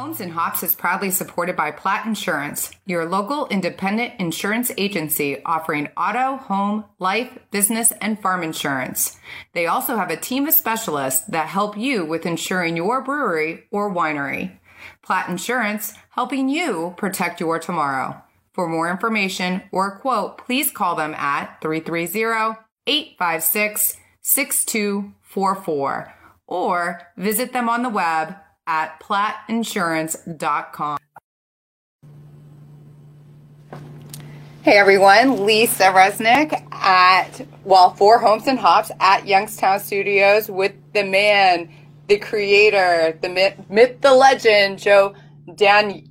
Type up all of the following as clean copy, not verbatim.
Homes and Hops is proudly supported by Platt Insurance, your local independent insurance agency offering auto, home, life, business, and farm insurance. They also have a team of specialists that help you with insuring your brewery or winery. Platt Insurance, helping you protect your tomorrow. For more information or a quote, please call them at 330-856-6244 or visit them on the web at plattinsurance.com. Hey everyone, Lisa Resnick for Homes and Hops at Youngstown Studios with the man, the creator, the myth, the legend, Joe Danye.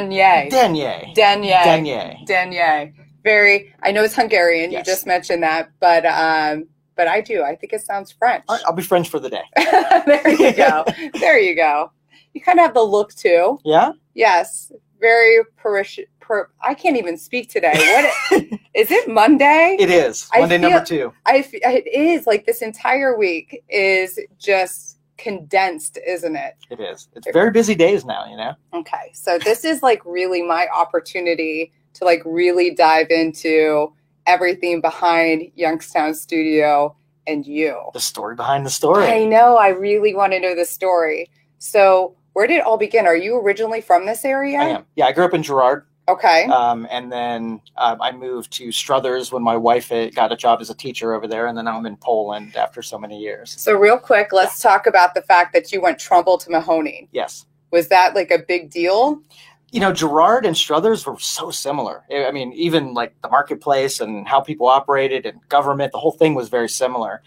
Very, I know it's Hungarian. Yes. You just mentioned that, but I think it sounds French. All right, I'll be French for the day. There you go. There you go. You kind of have the look too. Yeah? Yes. Very Parisian. I can't even speak today. What is it? Monday? It is. Monday number 2. It is. Like this entire week is just condensed, isn't it? It is. It's very busy days now, you know? Okay. So this is like really my opportunity to like really dive into everything behind Youngstown Studio and you. The story behind the story. I know. I really want to know the story. So where did it all begin? Are you originally from this area? I am. Yeah, I grew up in Girard. Okay. And then I moved to Struthers when my wife got a job as a teacher over there. And then I'm in Poland after so many years. So real quick, let's talk about the fact that you went Trumbull to Mahoning. Yes. Was that like a big deal? You know, Girard and Struthers were so similar. I mean, even like the marketplace and how people operated and government, the whole thing was very similar.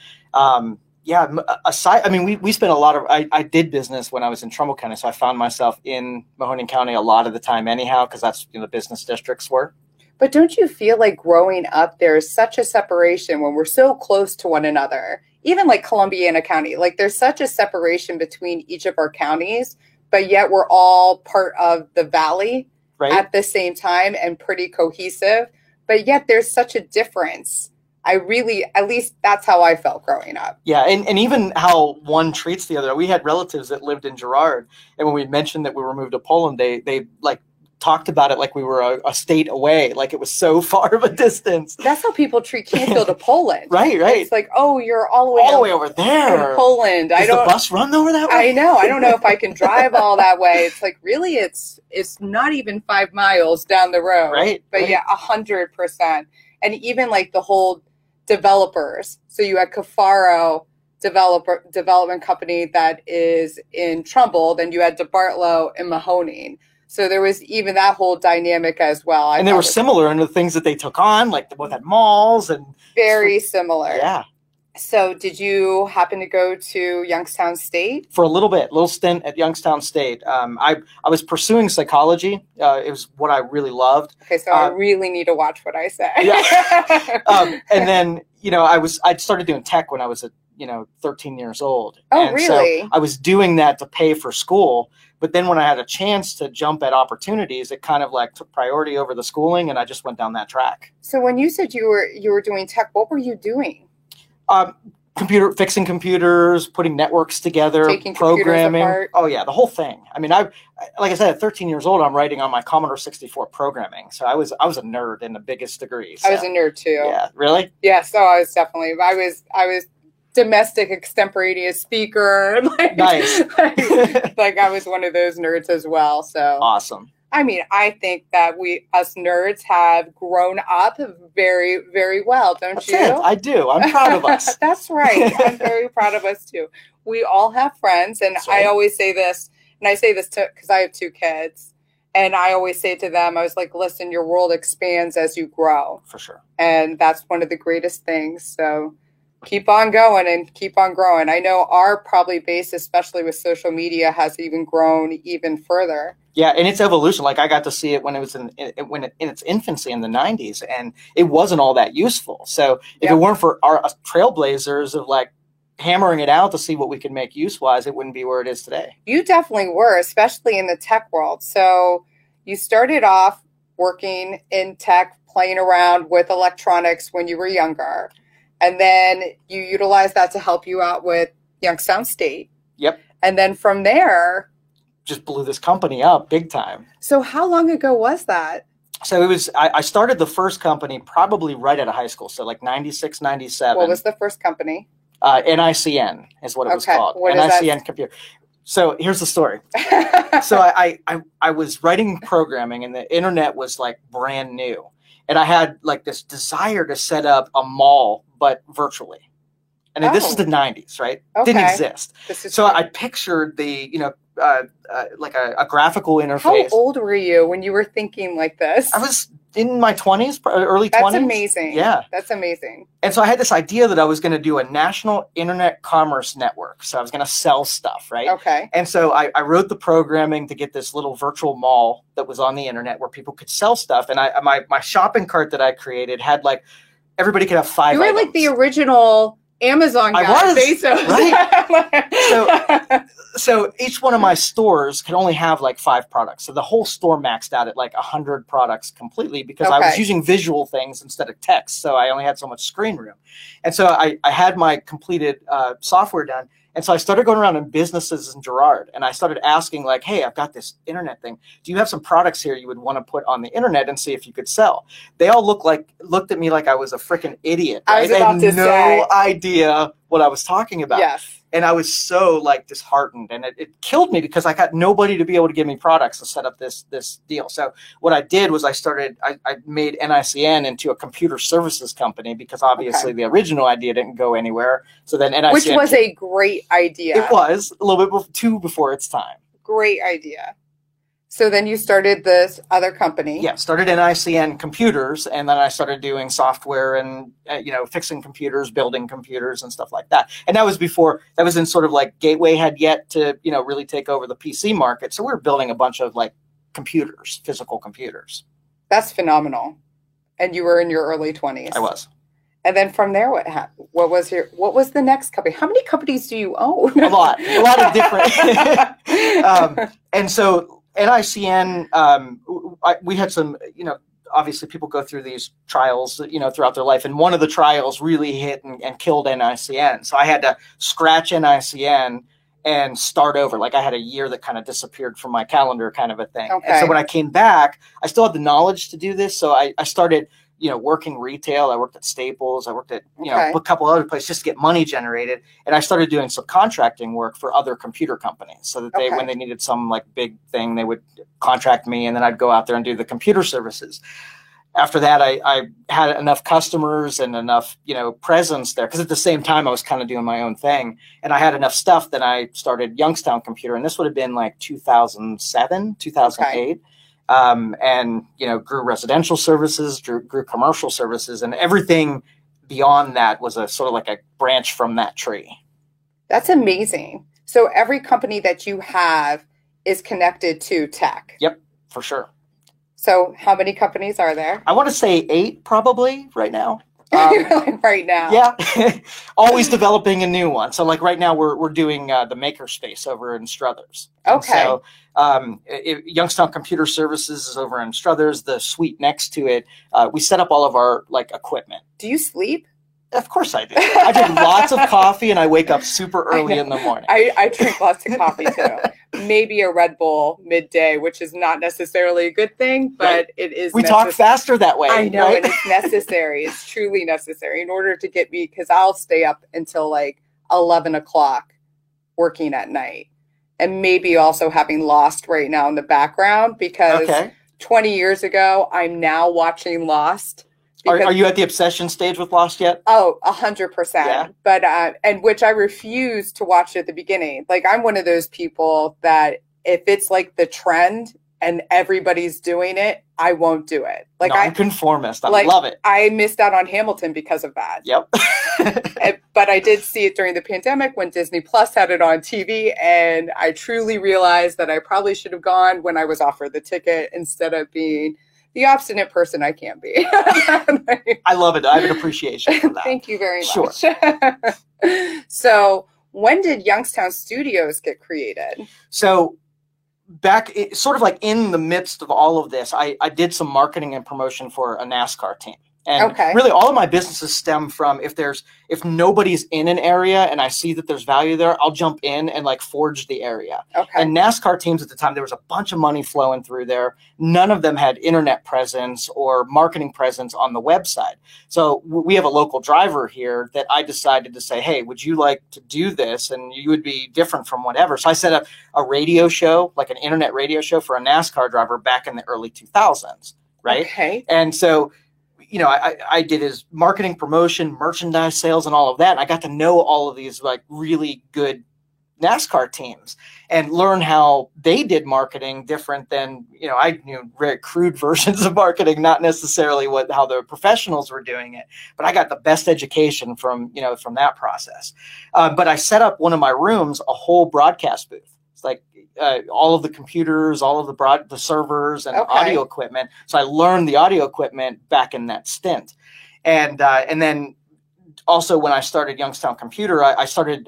We spent a lot of, I did business when I was in Trumbull County. So I found myself in Mahoning County a lot of the time anyhow, because that's, the business districts were. But don't you feel like growing up, there's such a separation when we're so close to one another, even like Columbiana County, like there's such a separation between each of our counties, but yet we're all part of the valley at the same time and pretty cohesive. But yet there's such a difference. At least that's how I felt growing up. Yeah, and even how one treats the other. We had relatives that lived in Girard, and when we mentioned that we were moved to Poland, they like talked about it like we were a state away, like it was so far of a distance. That's how people treat Canfield to Poland. Right. It's like, oh, you're all the way over there. In Poland. Does the bus run over that way? I know. I don't know if I can drive all that way. It's like, really, it's not even 5 miles down the road. Right. But yeah, 100%. And even like the whole developers. So you had Cafaro development company that is in Trumbull. Then you had DeBartolo in Mahoning. So there was even that whole dynamic as well. And they were similar in the things that they took on, like they both had malls and very similar. Yeah. So did you happen to go to Youngstown State? For a little stint at Youngstown State. I was pursuing psychology. It was what I really loved. Okay, so I really need to watch what I say. Yeah. And then, I started doing tech when I was 13 years old. Oh, and really? So I was doing that to pay for school. But then when I had a chance to jump at opportunities, it kind of like took priority over the schooling, and I just went down that track. So when you said you were doing tech, what were you doing? Fixing computers, putting networks together, taking programming. Apart. Oh yeah, the whole thing. I mean, like I said, at 13 years old, I'm writing on my Commodore 64 programming. So I was a nerd in the biggest degree. So. I was a nerd too. Yeah, really? Yeah, so I was definitely. I was domestic extemporaneous speaker. Nice. like I was one of those nerds as well. So awesome. I mean, I think that us nerds have grown up very, very well, don't you? I do. I'm proud of us. That's right. I'm very proud of us too. We all have friends, and right. I always say this, and I say this because I have 2 kids, and I always say to them, I was like, listen, your world expands as you grow. For sure. And that's one of the greatest things. So keep on going and keep on growing. I know our probably base, especially with social media, has even grown even further. Yeah, and its evolution, like I got to see it when it was in its infancy in the 90s, and it wasn't all that useful. So if it weren't for our trailblazers of like hammering it out to see what we could make use-wise, it wouldn't be where it is today. You definitely were, especially in the tech world. So you started off working in tech, playing around with electronics when you were younger. And then you utilized that to help you out with Youngstown State. Yep. And then from there, just blew this company up big time. So how long ago was that? So it was, I started the first company probably right out of high school. So like 96, 97. What was the first company? NICN is what it was called. What NICN Computer. So here's the story. So I was writing programming, and the internet was like brand new. And I had like this desire to set up a mall, but virtually. And this is the 90s, right? Okay. Didn't exist. So I pictured the, like a graphical interface. How old were you when you were thinking like this? I was in my 20s, early 20s. That's amazing. Yeah. That's amazing. And so I had this idea that I was going to do a national internet commerce network. So I was going to sell stuff, right? Okay. And so I wrote the programming to get this little virtual mall that was on the internet where people could sell stuff. And my shopping cart that I created had like, everybody could have 5 You were items. like the original Amazon guy. I was, Bezos. right? So each one of my stores could only have like 5 products. So the whole store maxed out at like 100 products completely because I was using visual things instead of text. So I only had so much screen room. And so I had my completed software done. And so I started going around in businesses in Girard, and I started asking like, hey, I've got this internet thing. Do you have some products here you would want to put on the internet and see if you could sell? They all looked at me like I was a freaking idiot. Right? I was about no idea what I was talking about. Yes. And I was so like disheartened, and it killed me because I got nobody to be able to give me products to set up this deal. So what I did was I made NICN into a computer services company because obviously the original idea didn't go anywhere. So then NICN, which was a great idea. It was a little bit too before its time. Great idea. So then you started this other company. Yeah, started NICN Computers, and then I started doing software and fixing computers, building computers, and stuff like that. And that was in sort of like Gateway had yet to really take over the PC market. So we were building a bunch of like computers, physical computers. That's phenomenal. And you were in your early 20s. I was. And then from there, what was the next company? How many companies do you own? A lot of different. And so NICN, we had some, obviously people go through these trials, throughout their life. And one of the trials really hit and killed NICN. So I had to scratch NICN and start over. Like I had a year that kind of disappeared from my calendar kind of a thing. Okay. And so when I came back, I still had the knowledge to do this. So I started working retail. I worked at Staples. I worked at, a couple other places just to get money generated. And I started doing some contracting work for other computer companies so that when they needed some like big thing, they would contract me, and then I'd go out there and do the computer services. After that, I had enough customers and enough, presence there. Because at the same time, I was kind of doing my own thing. And I had enough stuff that I started Youngstown Computer. And this would have been like 2007, 2008. Okay. And grew residential services, grew commercial services, and everything beyond that was a sort of like a branch from that tree. That's amazing. So every company that you have is connected to tech. Yep, for sure. So how many companies are there? I want to say 8 probably right now. Right now. Yeah. Always developing a new one. So like right now we're doing the makerspace over in Struthers. Okay. So Youngstown Computer Services is over in Struthers. The suite next to it, we set up all of our like equipment. Do you sleep? Of course I do. I drink lots of coffee, and I wake up super early in the morning. I drink lots of coffee too. Maybe a Red Bull midday, which is not necessarily a good thing, but it is. We talk faster that way. I know, right? and it's necessary. It's truly necessary in order to get me, because I'll stay up until like 11 o'clock working at night. And maybe also having Lost right now in the background, because 20 years ago, I'm now watching Lost. Are you at the obsession stage with Lost yet? Oh, 100%. Yeah. But, and which I refuse to watch at the beginning. Like, I'm one of those people that if it's like the trend and everybody's doing it, I won't do it. Like, nonconformist. I love it. I missed out on Hamilton because of that. Yep. But I did see it during the pandemic when Disney Plus had it on TV. And I truly realized that I probably should have gone when I was offered the ticket instead of being the obstinate person I can be. I love it. I have an appreciation for that. Thank you very much. Sure. So when did Youngstown Studios get created? So back sort of like in the midst of all of this, I did some marketing and promotion for a NASCAR team. And really all of my businesses stem from if nobody's in an area and I see that there's value there, I'll jump in and like forge the area. And NASCAR teams at the time, there was a bunch of money flowing through there. None of them had internet presence or marketing presence on the website. So we have a local driver here that I decided to say, hey, would you like to do this? And you would be different from whatever. So I set up a radio show, like an internet radio show for a NASCAR driver back in the early 2000s. Right. And so, I did his marketing, promotion, merchandise sales, and all of that. And I got to know all of these like really good NASCAR teams and learn how they did marketing different than, I knew very crude versions of marketing, not necessarily how the professionals were doing it, but I got the best education from that process. But I set up one of my rooms, a whole broadcast booth. It's like, all of the computers, all of the servers and audio equipment. So I learned the audio equipment back in that stint. And then also when I started Youngstown Computer, I started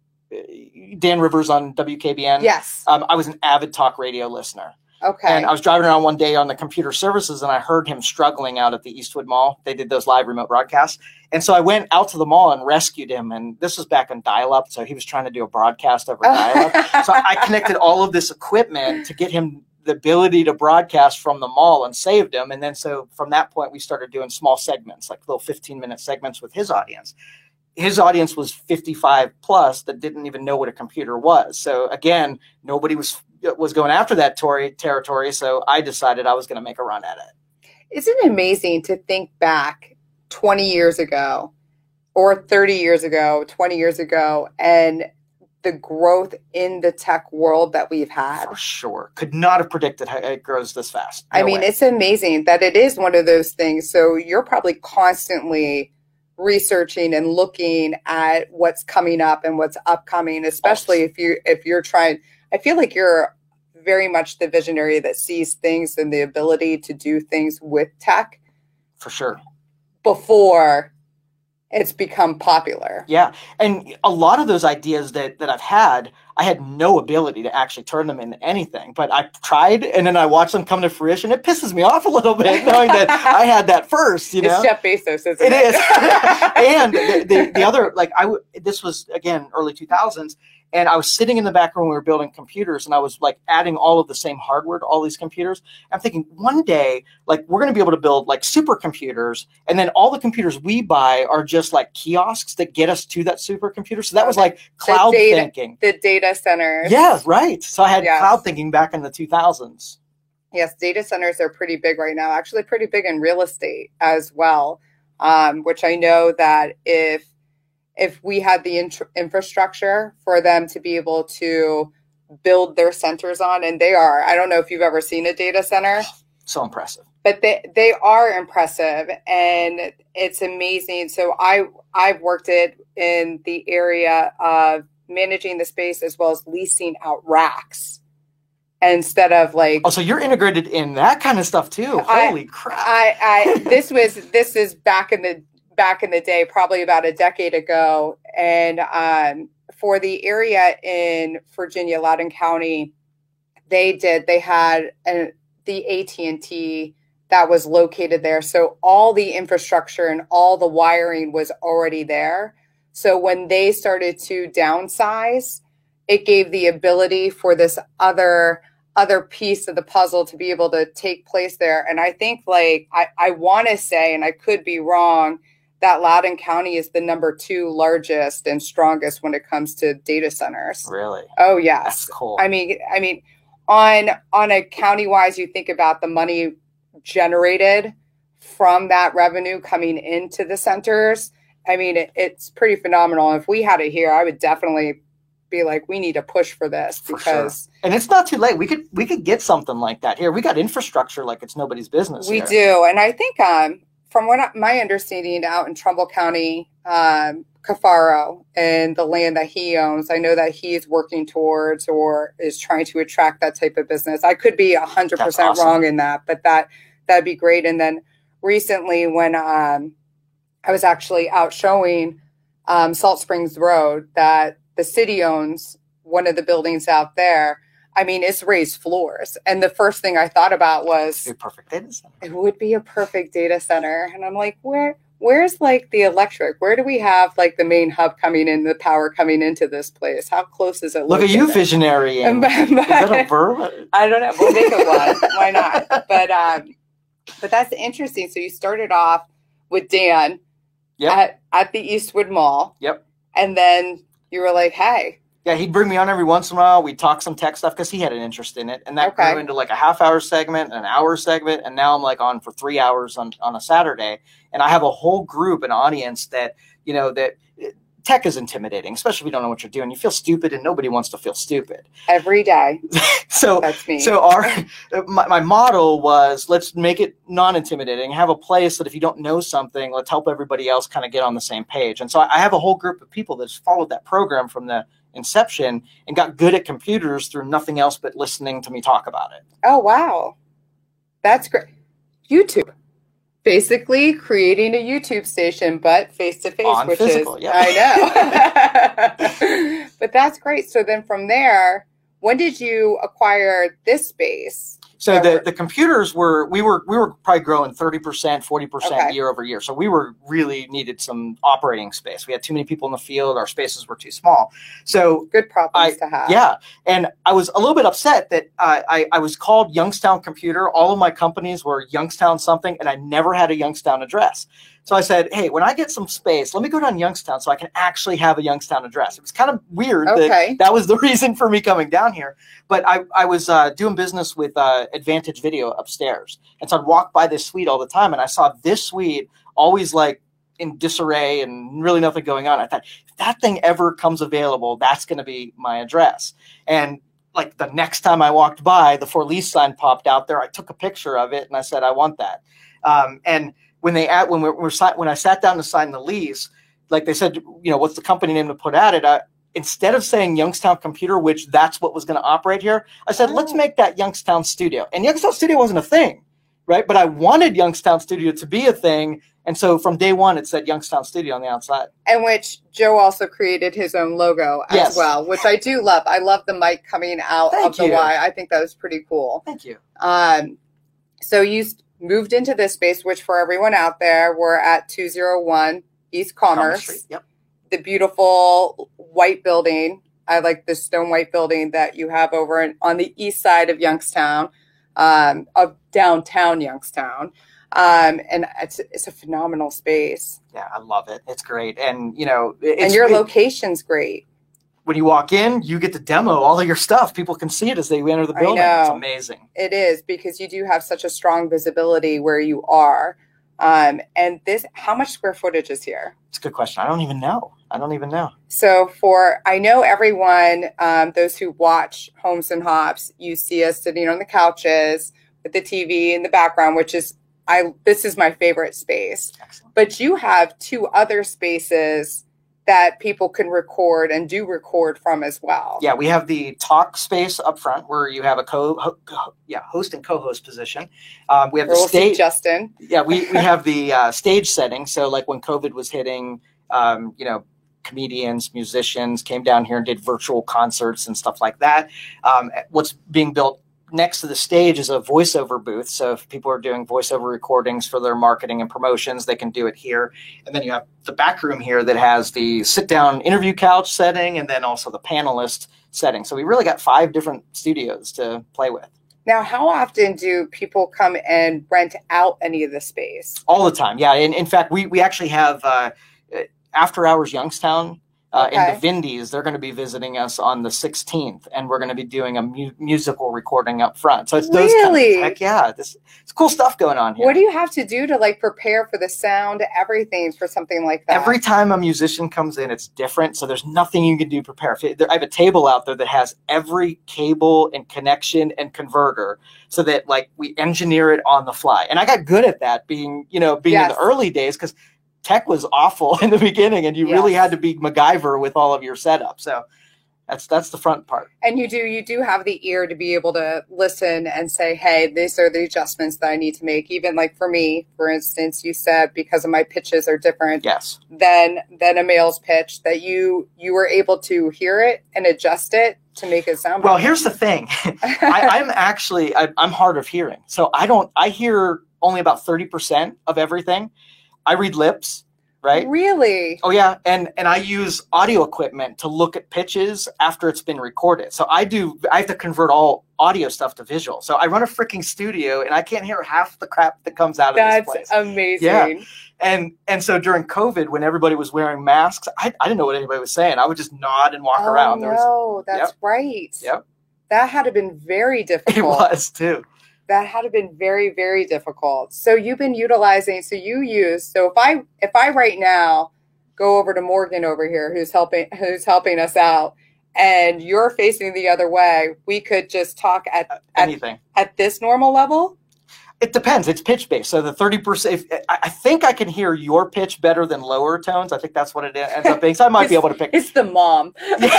Dan Rivers on WKBN. Yes. I was an avid talk radio listener. And I was driving around one day on the computer services and I heard him struggling out at the Eastwood Mall. They did those live remote broadcasts. And so I went out to the mall and rescued him. And this was back on dial-up. So he was trying to do a broadcast over dial-up. So I connected all of this equipment to get him the ability to broadcast from the mall and saved him. And then so from that point, we started doing small segments, like little 15-minute segments with his audience. His audience was 55 plus that didn't even know what a computer was. So again, nobody was going after that territory. So I decided I was going to make a run at it. Isn't it amazing to think back 20 years ago or 30 years ago, 20 years ago, and the growth in the tech world that we've had? For sure. Could not have predicted how it grows this fast. No way. It's amazing that it is one of those things. So you're probably constantly researching and looking at what's coming up and what's upcoming, especially if you're trying. I feel like you're very much the visionary that sees things and the ability to do things with tech. For sure. Before it's become popular. Yeah. And a lot of those ideas that I've had, I had no ability to actually turn them into anything, but I tried and then I watched them come to fruition. It pisses me off a little bit knowing that I had that first, It's Jeff Bezos, isn't it? It is. And the other, this was again, early 2000s. And I was sitting in the back room, we were building computers, and I was like adding all of the same hardware to all these computers. I'm thinking one day, like we're going to be able to build like supercomputers, and then all the computers we buy are just like kiosks that get us to that supercomputer. So that was like cloud thinking. The data centers. Yeah, right. So I had cloud thinking back in the 2000s. Yes, data centers are pretty big right now, actually pretty big in real estate as well, which I know that if we had the infrastructure for them to be able to build their centers on, and they are, I don't know if you've ever seen a data center. So impressive. But they are impressive, and it's amazing. So I've worked in the area of managing the space as well as leasing out racks instead of like. Oh, so you're integrated in that kind of stuff too. Holy crap. This is back in the day, probably about a decade ago. And for the area in Virginia, Loudoun County, they had the AT&T that was located there. So all the infrastructure and all the wiring was already there. So when they started to downsize, it gave the ability for this other piece of the puzzle to be able to take place there. And I think I want to say, and I could be wrong, that Loudoun County is the number 2 largest and strongest when it comes to data centers. Really? Oh, yes. That's cool. I mean, on a county-wise, you think about the money generated from that revenue coming into the centers. I mean, it's pretty phenomenal. If we had it here, I would definitely be like, we need to push for this because. Sure. And it's not too late. We could get something like that here. We got infrastructure like it's nobody's business. We do, and I think from my understanding, out in Trumbull County, Cafaro and the land that he owns, I know that he's working towards or is trying to attract that type of business. I could be 100% wrong in that, but that'd be great. And then recently, when I was actually out showing Salt Springs Road that the city owns one of the buildings out there, I mean, it's raised floors. And the first thing I thought about was a perfect data center. It would be a perfect data center. And I'm like, where's like the electric? Where do we have like the main hub coming in, the power coming into this place? How close is it? Look at you, visionary. Is that a verb? I don't know. We'll make it one. Why not? But that's interesting. So you started off with Dan at the Eastwood Mall. Yep. And then you were like, hey. Yeah, he'd bring me on every once in a while. We'd talk some tech stuff because he had an interest in it. And that grew into like a half-hour segment, an hour segment. And now I'm like on for 3 hours on a Saturday. And I have a whole group, an audience that, that tech is intimidating, especially if you don't know what you're doing. You feel stupid and nobody wants to feel stupid. Every day. So that's me. So my model was, let's make it non-intimidating, have a place that if you don't know something, let's help everybody else kind of get on the same page. And so I have a whole group of people that's followed that program from the inception and got good at computers through nothing else but listening to me talk about it. Oh, wow. That's great. YouTube. Basically creating a YouTube station, but face-to-face, which physical, is, I know. But that's great. So then from there, when did you acquire this space? So the computers we were probably growing 30%, 40% year over year. So we really needed some operating space. We had too many people in the field. Our spaces were too small. So good problems to have. Yeah. And I was a little bit upset that I was called Youngstown Computer. All of my companies were Youngstown something, and I never had a Youngstown address. So I said, hey, when I get some space, let me go down Youngstown so I can actually have a Youngstown address. It was kind of weird. That was the reason for me coming down here. But I was doing business with Advantage Video upstairs. And so I'd walk by this suite all the time. And I saw this suite always like in disarray and really nothing going on. I thought, if that thing ever comes available, that's going to be my address. And like the next time I walked by, the for lease sign popped out there. I took a picture of it and I said, I want that. And when I sat down to sign the lease, like they said, what's the company name to put at it? Instead of saying Youngstown Computer, which that's what was going to operate here, I said, let's make that Youngstown Studio. And Youngstown Studio wasn't a thing, right? But I wanted Youngstown Studio to be a thing. And so from day one, it said Youngstown Studio on the outside. And which Joe also created his own logo as well, which I do love. I love the mic coming out of the Y. I think that was pretty cool. Thank you. So you moved into this space, which for everyone out there, we're at 201 East Commerce Street. Yep. The beautiful white building. I like the stone white building that you have over on the east side of Youngstown, of downtown Youngstown. And it's a phenomenal space. Yeah, I love it. It's great. And, and your location's great. When you walk in, you get to demo all of your stuff. People can see it as they enter the building. It's amazing. It is, because you do have such a strong visibility where you are. And how much square footage is here? It's a good question. I don't even know. So I know everyone, those who watch Homes and Hops, you see us sitting on the couches with the TV in the background, which is, this is my favorite space. Excellent. But you have two other spaces that people can record and do record from as well. Yeah, we have the talk space up front where you have a host and co-host position. We have the stage. Justin. Yeah, we have the stage setting. So like when COVID was hitting, comedians, musicians came down here and did virtual concerts and stuff like that. What's being built next to the stage is a voiceover booth. So if people are doing voiceover recordings for their marketing and promotions, they can do it here. And then you have the back room here that has the sit-down interview couch setting and then also the panelist setting. So we really got 5 different studios to play with. Now, how often do people come and rent out any of the space? All the time, yeah. In fact, we actually have After Hours Youngstown in the Vindies. They're going to be visiting us on the 16th, and we're going to be doing a musical recording up front. So it's those it's cool stuff going on here. What do you have to do to like prepare for the sound, everything for something like that? Every time a musician comes in, it's different. So there's nothing you can do to prepare. I have a table out there that has every cable and connection and converter so that like we engineer it on the fly. And I got good at that being in the early days because tech was awful in the beginning and you really had to be MacGyver with all of your setup. So that's the front part. And you do have the ear to be able to listen and say, hey, these are the adjustments that I need to make. Even like for me, for instance, you said because of my pitches are different than a male's pitch, that you were able to hear it and adjust it to make it sound Well, better. here's the thing. I'm hard of hearing. So I hear only about 30% of everything. I read lips, right? Really? Oh yeah. And I use audio equipment to look at pitches after it's been recorded. So I have to convert all audio stuff to visual. So I run a freaking studio and I can't hear half the crap that comes out of this place. That's amazing. Yeah. And so during COVID, when everybody was wearing masks, I didn't know what anybody was saying. I would just nod and walk around. That's right. Yep. That had to have been very difficult. It was too. That had to have been very, very difficult. So you've been utilizing, so if I right now go over to Morgan over here, who's helping us out, and you're facing the other way, we could just talk at anything at this normal level? It depends. It's pitch based. So the 30%, I think I can hear your pitch better than lower tones. I think that's what it ends up being. So I might be able to pick. It's the mom.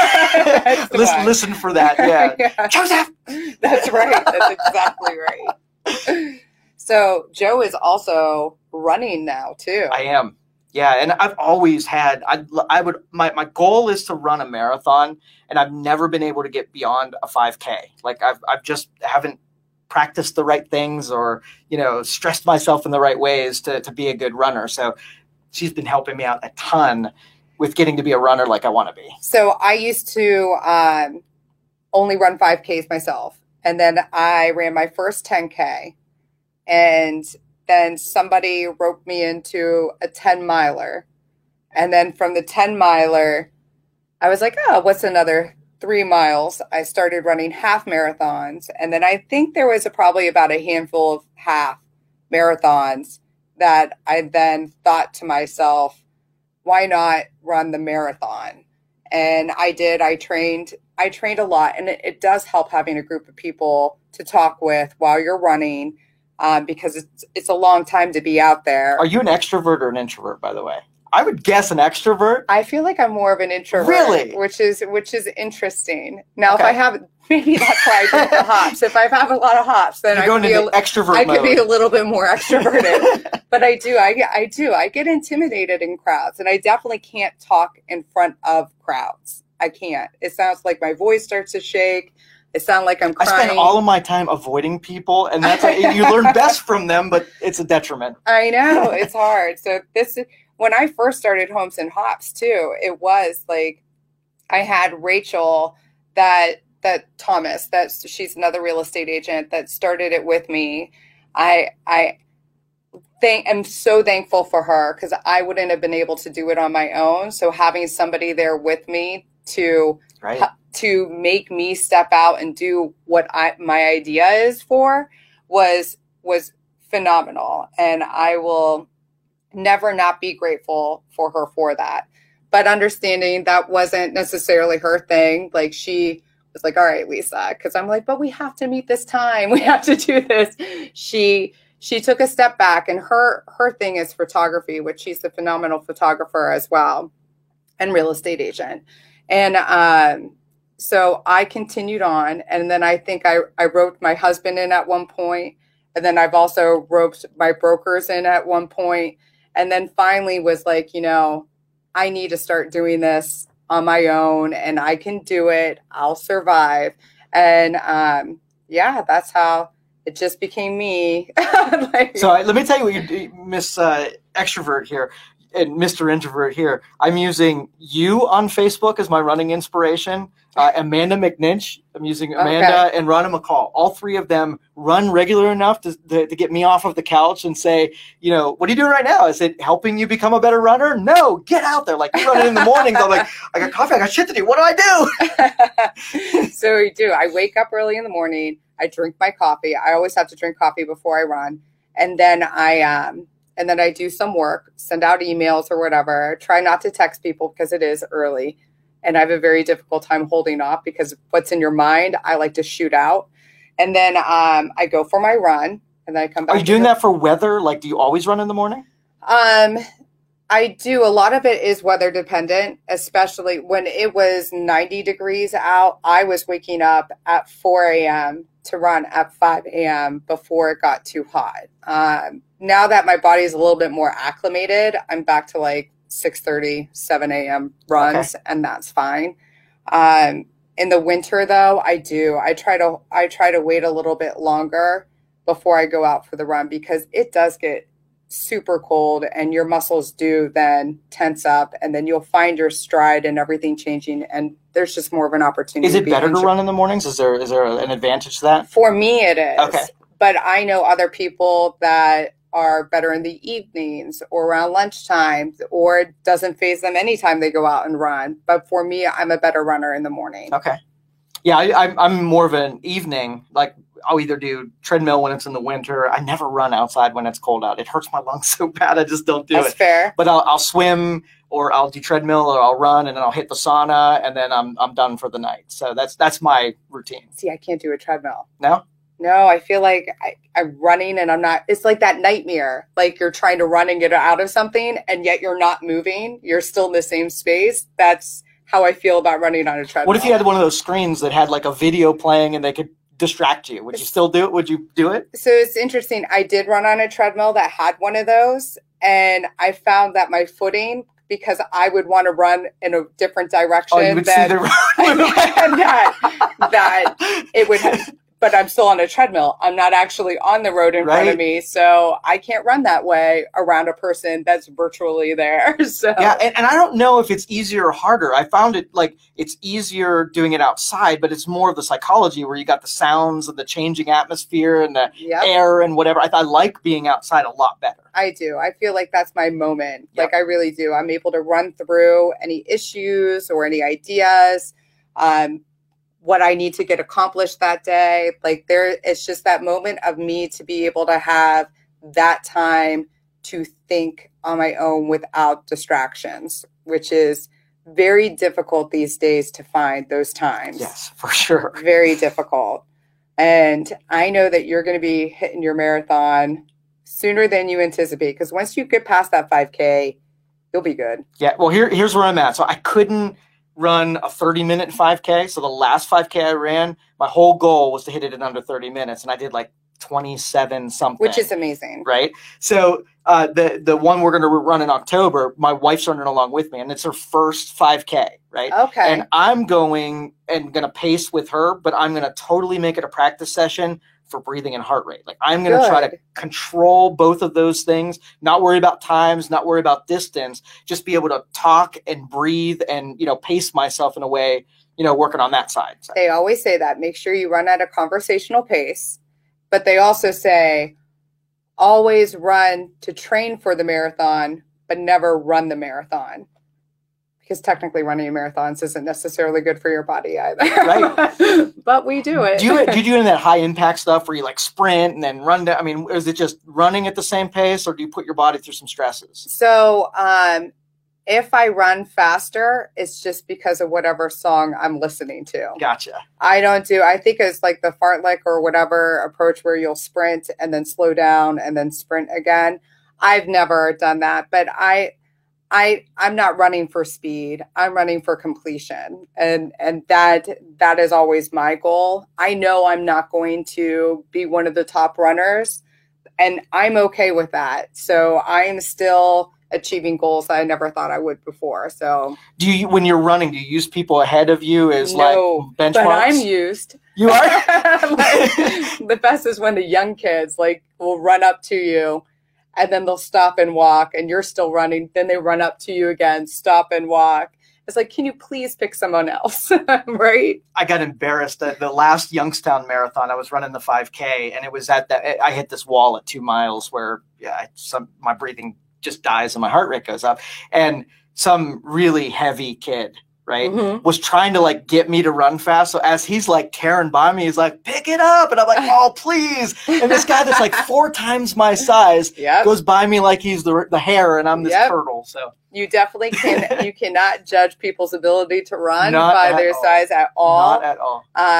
Listen for that. Yeah. Yeah. Joseph. That's right. That's exactly right. So Joe is also running now too. I am. Yeah. And I've always had, my goal is to run a marathon, and I've never been able to get beyond a 5K. Like I've just haven't practiced the right things or, stressed myself in the right ways to be a good runner. So she's been helping me out a ton with getting to be a runner like I want to be. So I used to only run 5Ks myself. And then I ran my first 10K. And then somebody roped me into a 10 miler. And then from the 10 miler, I was like, oh, what's another 3 miles? I started running half marathons. And then I think there was probably about a handful of half marathons that I then thought to myself, why not run the marathon? And I did. I trained a lot. And it does help having a group of people to talk with while you're running, because it's a long time to be out there. Are you an extrovert or an introvert, by the way? I would guess an extrovert. I feel like I'm more of an introvert. Really? Which is interesting. Now, okay. If I have, maybe that's why I drink the hops. If I have a lot of hops, then I could be a little bit more extroverted. But I do. I get intimidated in crowds, and I definitely can't talk in front of crowds. I can't. It sounds like my voice starts to shake. It sounds like I'm crying. I spend all of my time avoiding people, and that's you learn best from them, but it's a detriment. I know. It's hard. So when I first started Homes and Hops too, it was like I had Rachel that Thomas, she's another real estate agent that started it with me. I'm so thankful for her, because I wouldn't have been able to do it on my own. So having somebody there with me to make me step out and do what my idea is for was phenomenal. And I will never not be grateful for her for that. But understanding that wasn't necessarily her thing. Like, she was like, all right, Lisa, because I'm like, but we have to meet this time. We have to do this. She took a step back, and her thing is photography, which she's a phenomenal photographer as well, and real estate agent. And so I continued on. And then I think I roped my husband in at one point. And then I've also roped my brokers in at one point. And then finally was like, I need to start doing this on my own, and I can do it. I'll survive. And that's how it just became me. So let me tell you what you Miss Extrovert here and Mr. Introvert here. I'm using you on Facebook as my running inspiration. Amanda McNinch. I'm using Amanda and Rhonda McCall. All three of them run regular enough to get me off of the couch and say, what are you doing right now? Is it helping you become a better runner? No, get out there. Like, you run it in the morning. I'm like, I got coffee. I got shit to do. What do I do? So we do. I wake up early in the morning. I drink my coffee. I always have to drink coffee before I run. And then I do some work, send out emails or whatever. Try not to text people because it is early. And I have a very difficult time holding off, because what's in your mind, I like to shoot out. And then I go for my run, and then I come back. Are you doing that for weather? Like, do you always run in the morning? I do. A lot of it is weather dependent, especially when it was 90 degrees out. I was waking up at 4 a.m. to run at 5 a.m. before it got too hot. Now that my body is a little bit more acclimated, I'm back to like 6:30, 7 a.m. runs, and that's fine. In the winter, though, I do. I try to wait a little bit longer before I go out for the run because it does get super cold and your muscles do then tense up and then you'll find your stride and everything changing and there's just more of an opportunity. Is it better to run in the mornings? Is there an advantage to that? For me, it is. Okay. But I know other people that are better in the evenings or around lunchtime, or it doesn't faze them anytime they go out and run. But for me, I'm a better runner in the morning. Okay. Yeah, I'm more of an evening, like I'll either do treadmill when it's in the winter. I never run outside when it's cold out. It hurts my lungs so bad. I just don't do it. That's fair. But I'll swim or I'll do treadmill or I'll run and then I'll hit the sauna and then I'm done for the night. So that's my routine. See, I can't do a treadmill. No, I feel like I'm running and I'm not. It's like that nightmare. Like you're trying to run and get out of something and yet you're not moving. You're still in the same space. That's how I feel about running on a treadmill. What if you had one of those screens that had like a video playing and they could distract you? Would you still do it? Would you do it? So it's interesting. I did run on a treadmill that had one of those, and I found that my footing, because I would want to run in a different direction. Oh, you would see the road. that it would have. But I'm still on a treadmill. I'm not actually on the road in front of me. So I can't run that way around a person that's virtually there. So yeah, and I don't know if it's easier or harder. I found it like it's easier doing it outside, but it's more of the psychology where you got the sounds of the changing atmosphere and the air and whatever. I like being outside a lot better. I do. I feel like that's my moment. Yep. Like I really do. I'm able to run through any issues or any ideas. What I need to get accomplished that day. Like it's just that moment of me to be able to have that time to think on my own without distractions, which is very difficult these days to find those times. Yes, for sure. Very difficult. And I know that you're going to be hitting your marathon sooner than you anticipate, because once you get past that 5K, you'll be good. Yeah. Well, here's where I'm at. So I couldn't run a 30-minute 5K. So the last 5K I ran, my whole goal was to hit it in under 30 minutes. And I did like 27 something. Which is amazing. Right? So the one we're going to run in October, my wife's running along with me, and it's her first 5K, right? Okay. And I'm going to pace with her, but I'm going to totally make it a practice session for breathing and heart rate. Like I'm going to try to control both of those things, not worry about times, not worry about distance, just be able to talk and breathe and, pace myself in a way, working on that side. So. They always say that. Make sure you run at a conversational pace. But they also say always run to train for the marathon, but never run the marathon. Because technically running marathons isn't necessarily good for your body either. Right. But we do it. Do you do any of that high impact stuff where you like sprint and then run down? I mean, is it just running at the same pace, or do you put your body through some stresses? So if I run faster, it's just because of whatever song I'm listening to. Gotcha. I think it's like the fartlek or whatever approach where you'll sprint and then slow down and then sprint again. I've never done that, but I'm not running for speed. I'm running for completion. And that is always my goal. I know I'm not going to be one of the top runners, and I'm okay with that. So I'm still achieving goals that I never thought I would before. So when you're running, do you use people ahead of you as like benchmarks? But I'm used. You are? The best is when the young kids will run up to you, and then they'll stop and walk, and you're still running. Then they run up to you again, stop and walk. It's like, can you please pick someone else? Right? I got embarrassed at the last Youngstown Marathon. I was running the 5K, and it was I hit this wall at 2 miles where my breathing just dies and my heart rate goes up. And some really heavy kid, right, was trying to get me to run fast. So as he's tearing by me, he's like, pick it up. And I'm like, oh, please. And this guy that's 4 times my size goes by me like he's the hare and I'm this turtle. So you definitely you cannot judge people's ability to run by their size at all. Not at all.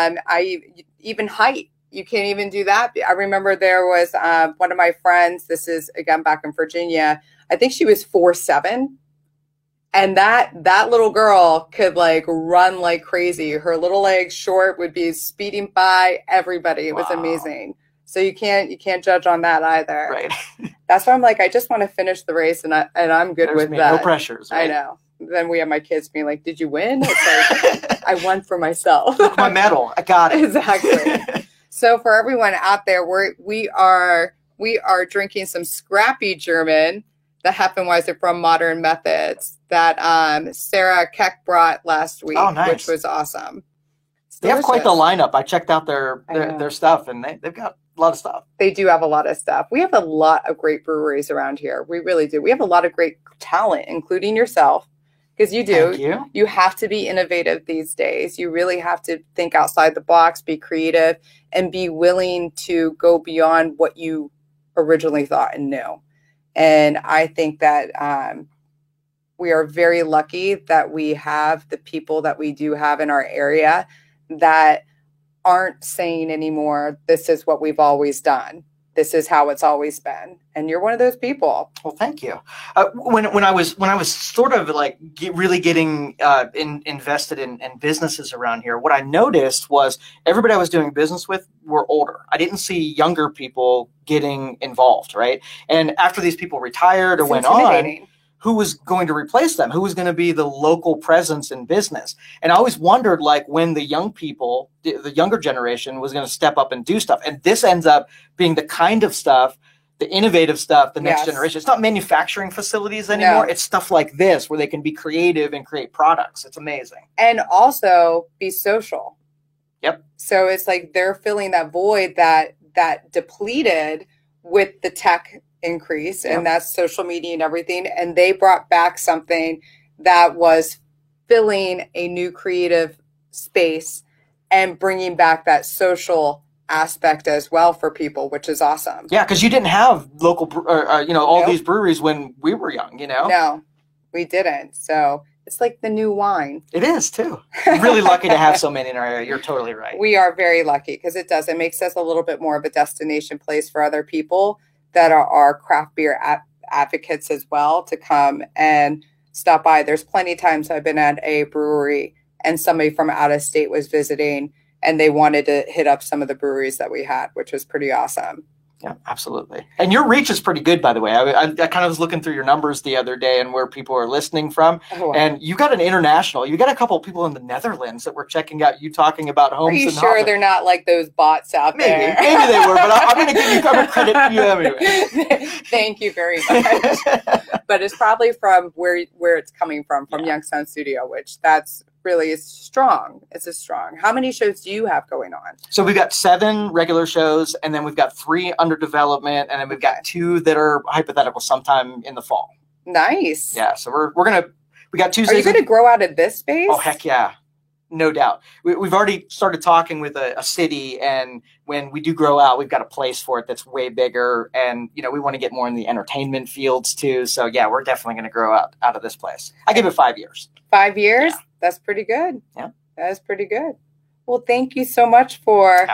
Even height. You can't even do that. I remember there was one of my friends, this is again back in Virginia, I think she was 4'7". And that little girl could run like crazy. Her little legs short would be speeding by everybody. It was amazing. So you can't judge on that either. Right. That's why I'm I just want to finish the race and I'm good with that. No pressures. Right? I know. then we have my kids being like, did you win? It's like, I won for myself. Look, my medal. I got it. Exactly. So for everyone out there, we are drinking some Scrappy German, the Heffenweiser from Modern Methods that Sarah Keck brought last week, which was awesome. They have quite the lineup. I checked out their stuff, and they've got a lot of stuff. They do have a lot of stuff. We have a lot of great breweries around here. We really do. We have a lot of great talent, including yourself, because you do. Thank you. You have to be innovative these days. You really have to think outside the box, be creative, and be willing to go beyond what you originally thought and knew. And I think that we are very lucky that we have the people that we do have in our area that aren't saying anymore, this is what we've always done. This is how it's always been. And you're one of those people. Well, thank you. When I was sort of like really getting invested in businesses around here, what I noticed was everybody I was doing business with were older. I didn't see younger people getting involved, right? And after these people retired or went on, who was going to replace them? Who was going to be the local presence in business? And I always wondered, like, when the young people, the younger generation, was going to step up and do stuff. And this ends up being the kind of stuff, the innovative stuff, the next generation. It's not manufacturing facilities anymore. No. It's stuff like this where they can be creative and create products. It's amazing. And also be social. Yep. So it's like they're filling that void that depleted with the tech increase, and that's social media and everything. And they brought back something that was filling a new creative space and bringing back that social aspect as well for people, which is awesome. Yeah, because you didn't have local, all these breweries when we were young, No, we didn't. So it's like the new wine. It is, too. Really lucky to have so many in our area. You're totally right. We are very lucky because it makes us a little bit more of a destination place for other people that are craft beer advocates as well to come and stop by. There's plenty of times I've been at a brewery and somebody from out of state was visiting and they wanted to hit up some of the breweries that we had, which was pretty awesome. Yeah, absolutely. And your reach is pretty good, by the way. I kind of was looking through your numbers the other day and where people are listening from. Oh, wow. And you got you got a couple of people in the Netherlands that were checking out you talking about homes. Are you and sure they're not like those bots out there? Maybe they were, but I'm going to give you credit to you anyway. Thank you very much. But it's probably from where it's coming from Youngstown Studio, which that's really is strong. It's strong. How many shows do you have going on? So we've got 7 regular shows, and then we've got 3 under development, and then we've got 2 that are hypothetical sometime in the fall. Nice. Yeah. So we got Tuesdays. Are you going to grow out of this space? Oh, heck yeah. No doubt. We've already started talking with a city, and when we do grow out, we've got a place for it that's way bigger. And, we want to get more in the entertainment fields too. So yeah, we're definitely going to grow out of this place. I give it 5 years. 5 years? Yeah. That's pretty good. Yeah. That is pretty good. Well, thank you so much for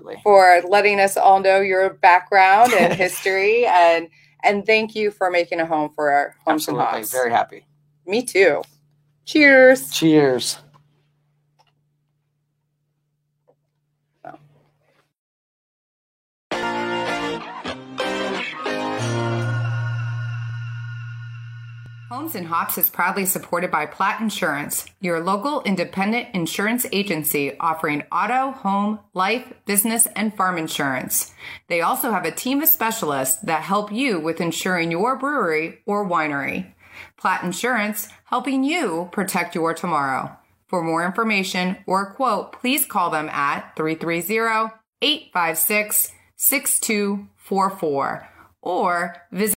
letting us all know your background and history, and thank you for making a home for our Homes and Hops. Very happy. Me too. Cheers. Cheers. Homes and Hops is proudly supported by Platt Insurance, your local independent insurance agency offering auto, home, life, business, and farm insurance. They also have a team of specialists that help you with insuring your brewery or winery. Platt Insurance, helping you protect your tomorrow. For more information or a quote, please call them at 330-856-6244 or visit